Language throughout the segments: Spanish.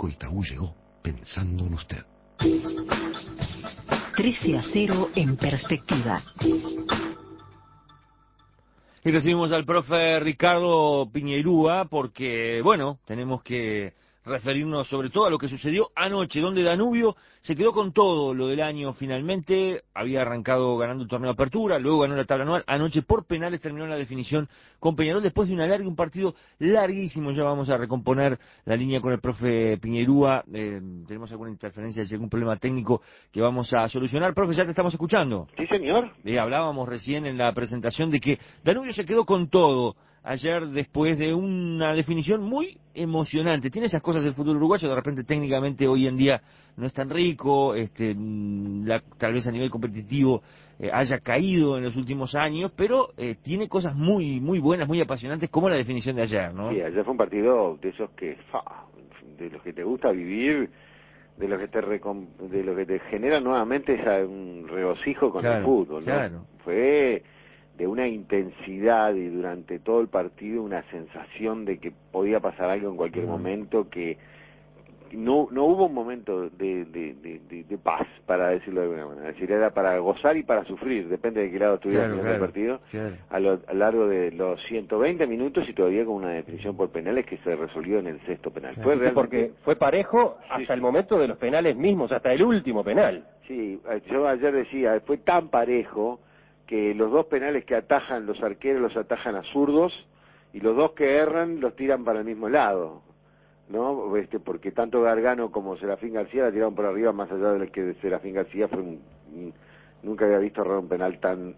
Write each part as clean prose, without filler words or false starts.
Banco Itaú llegó pensando en usted. 13-0 en perspectiva. Y recibimos al profe Ricardo Piñeirúa porque, bueno, tenemos que referirnos sobre todo a lo que sucedió anoche, donde Danubio se quedó con todo lo del año finalmente. Había arrancado ganando el torneo de apertura, luego ganó la tabla anual. Anoche por penales terminó la definición con Peñarol después de un partido larguísimo. Ya vamos a recomponer la línea con el profe Piñeirúa. Tenemos alguna interferencia, algún problema técnico que vamos a solucionar. Profe, ya te estamos escuchando. Sí, señor. Hablábamos recién en la presentación de que Danubio se quedó con todo ayer después de una definición muy emocionante. Tiene esas cosas del fútbol uruguayo, de repente técnicamente hoy en día no es tan rico, tal vez a nivel competitivo haya caído en los últimos años, pero tiene cosas muy muy buenas, muy apasionantes, como la definición de ayer, ¿no? Sí, ayer fue un partido de esos que, de los que te gusta vivir, de los que te genera nuevamente un regocijo con el fútbol, ¿no? Claro. Fue de una intensidad y durante todo el partido una sensación de que podía pasar algo en cualquier momento, que no hubo un momento de paz, para decirlo de alguna manera. Es decir, era para gozar y para sufrir, depende de qué lado estuviera el partido, a lo largo de los 120 minutos y todavía con una definición por penales que se resolvió en el sexto penal. Fue realmente... Porque fue parejo hasta el momento de los penales mismos, hasta el último penal. Sí, yo ayer decía, fue tan parejo que los dos penales que atajan los arqueros los atajan a zurdos y los dos que erran los tiran para el mismo lado, ¿no? Porque tanto Gargano como Serafín García la tiraron por arriba, más allá de que Serafín García nunca había visto errar un penal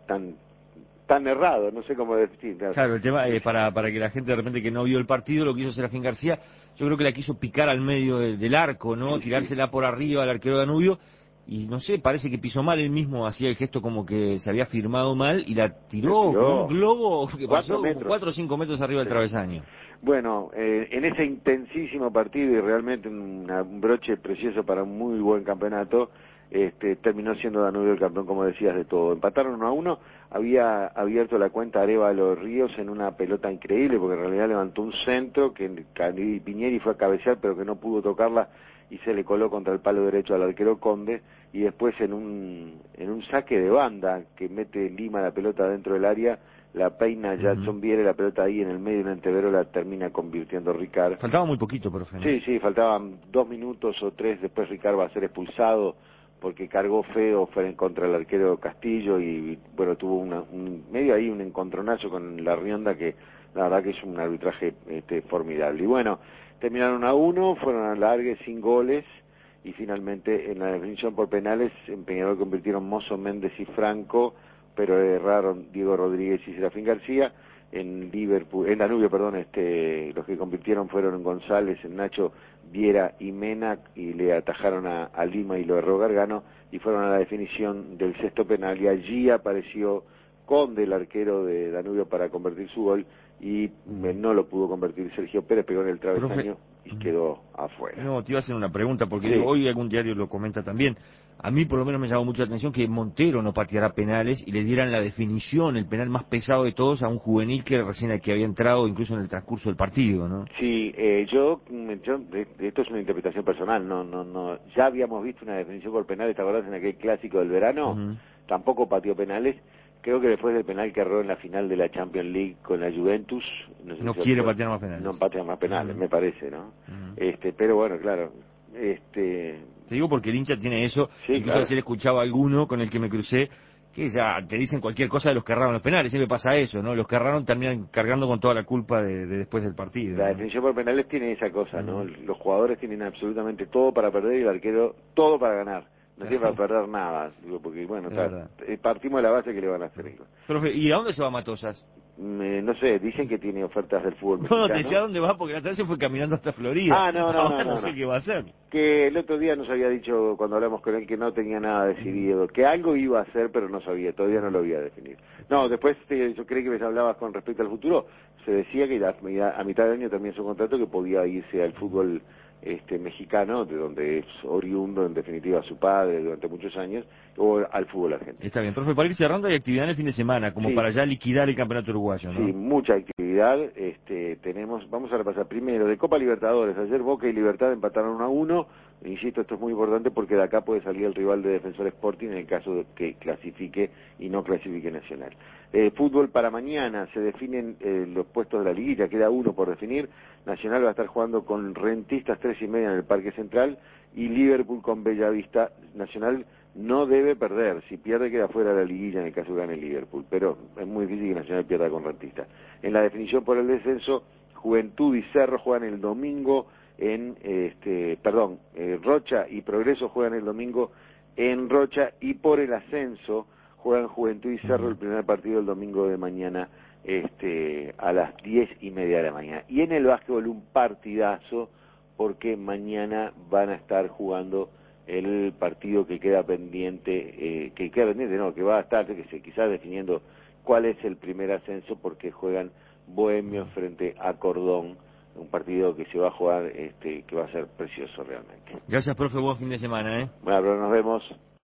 tan errado, no sé cómo decir. Claro, el tema para que la gente de repente que no vio el partido, lo que hizo Serafín García, yo creo que la quiso picar al medio del arco, ¿no? Tirársela por arriba al arquero Danubio. Y no sé, parece que pisó mal, él mismo hacía el gesto como que se había firmado mal y la tiró como un globo que pasó como 4 o 5 metros arriba del travesaño. Bueno, en ese intensísimo partido y realmente un broche precioso para un muy buen campeonato, terminó siendo Danubio el campeón, como decías, de todo. Empataron 1-1, había abierto la cuenta Arévalo Ríos en una pelota increíble, porque en realidad levantó un centro que Piñeri fue a cabecear, pero que no pudo tocarla y se le coló contra el palo derecho al arquero Conde, y después en un saque de banda que mete Lima la pelota dentro del área, la peina Jackson Viere, la pelota ahí en el medio del entrevero la termina convirtiendo Ricard. Faltaba muy poquito, profe, ¿no? Sí, faltaban 2 minutos o 3, después Ricard va a ser expulsado porque cargó feo, fue en contra del arquero Castillo y bueno, tuvo medio ahí un encontronazo con la Rionda que la verdad que es un arbitraje formidable. Y bueno, terminaron 1-1, fueron a largue sin goles y finalmente en la definición por penales en Peñarol convirtieron Mozo, Méndez y Franco, pero erraron Diego Rodríguez y Serafín García. En Danubio, los que convirtieron fueron González, Nacho, Viera y Mena, y le atajaron a Lima y lo erró Gargano, y fueron a la definición del sexto penal, y allí apareció Conde, el arquero de Danubio, para convertir su gol, y no lo pudo convertir Sergio Pérez, pegó en el travesaño y quedó afuera. No, te iba a hacer una pregunta, porque sí. Hoy algún diario lo comenta también. A mí por lo menos me llamó mucho la atención que Montero no pateara penales y le dieran la definición, el penal más pesado de todos, a un juvenil que había entrado incluso en el transcurso del partido, ¿no? Sí, esto es una interpretación personal, no, ya habíamos visto una definición por penales, ¿te acordás en aquel clásico del verano? Tampoco pateó penales. Creo que después del penal que erró en la final de la Champions League con la Juventus, no quiere patear más penales. No patea más penales, me parece, ¿no? Pero bueno, claro, Te digo porque el hincha tiene eso, sí, incluso claro. ayer escuchaba a alguno con el que me crucé, que ya te dicen cualquier cosa de los que erraron los penales, siempre pasa eso, ¿no? Los que erraron terminan cargando con toda la culpa de después del partido. La definición por penales tiene esa cosa, ¿no? Los jugadores tienen absolutamente todo para perder y el arquero todo para ganar. No tiene para perder nada, digo, porque bueno, partimos de la base que le van a hacer. Profe, ¿y a dónde se va Matosas? No sé, dicen que tiene ofertas del fútbol mexicano. No, te decía a dónde va porque la tarde se fue caminando hasta Florida. No sé qué va a hacer. Que el otro día nos había dicho, cuando hablamos con él, que no tenía nada decidido, que algo iba a hacer, pero no sabía, todavía no lo había definido. No, después yo creí que me hablabas con respecto al futuro, se decía que a mitad de año también su contrato que podía irse al fútbol mexicano, de donde es oriundo, en definitiva, su padre durante muchos años, o al fútbol argentino. Está bien, profe, para ir cerrando, hay actividad en el fin de semana, como Sí. para ya liquidar el campeonato uruguayo, ¿no? Sí, mucha actividad. Vamos a repasar primero de Copa Libertadores. Ayer Boca y Libertad empataron 1-1. Insisto, esto es muy importante porque de acá puede salir el rival de Defensor Sporting en el caso de que clasifique y no clasifique Nacional. Fútbol para mañana, se definen los puestos de la liguilla, queda uno por definir. Nacional va a estar jugando con Rentistas 3:30 en el Parque Central y Liverpool con Bellavista. Nacional no debe perder, si pierde queda fuera de la liguilla en el caso de gane Liverpool, pero es muy difícil que Nacional pierda con Rentistas. En la definición por el descenso, Juventud y Cerro juegan el domingo Rocha y Progreso juegan el domingo en Rocha, y por el ascenso juegan Juventud y Cerro el primer partido el domingo de mañana a las 10:30 de la mañana. Y en el básquetbol un partidazo, porque mañana van a estar jugando el partido que queda pendiente, que va a estar quizás definiendo cuál es el primer ascenso, porque juegan Bohemios frente a Cordón, un partido que se va a jugar, que va a ser precioso realmente. Gracias, profe, buen fin de semana, Bueno, pero nos vemos.